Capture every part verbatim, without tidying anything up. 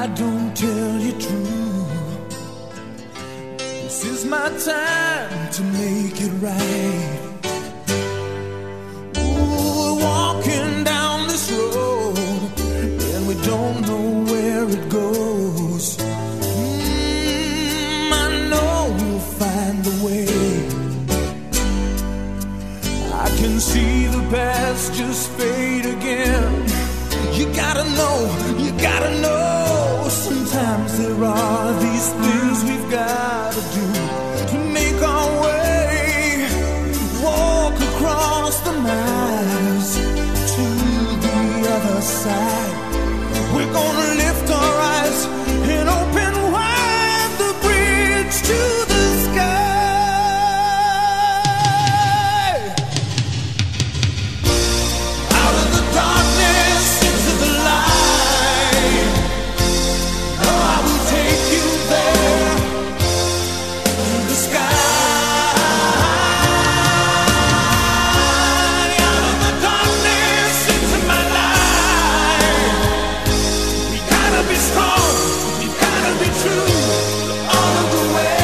I don't tell you true, this is my time to make it right. Ooh, we're walking down this road and we don't know where it goes. mm, I know we'll find the way. I can see the past just fade again. You gotta know, you gotta know, sometimes there are these things we've gotta do to make our way, walk across the miles to the other side. We're gonna lift our eyes and open wide the bridge to the sky. Out of the darkness into the light, oh, I will take you there to the sky. Out of the darkness into my light, we gotta be strong, we gotta be true all of the way.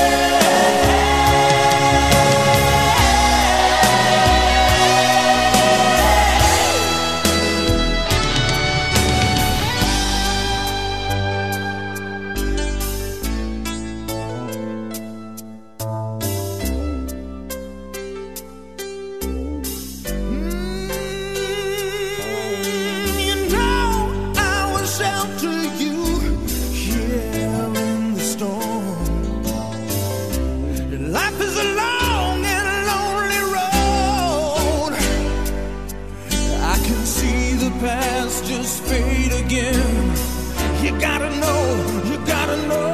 You know I will shelter you here in the storm. Life is a long and lonely road. I can see the past just fade again. You gotta know, you gotta know,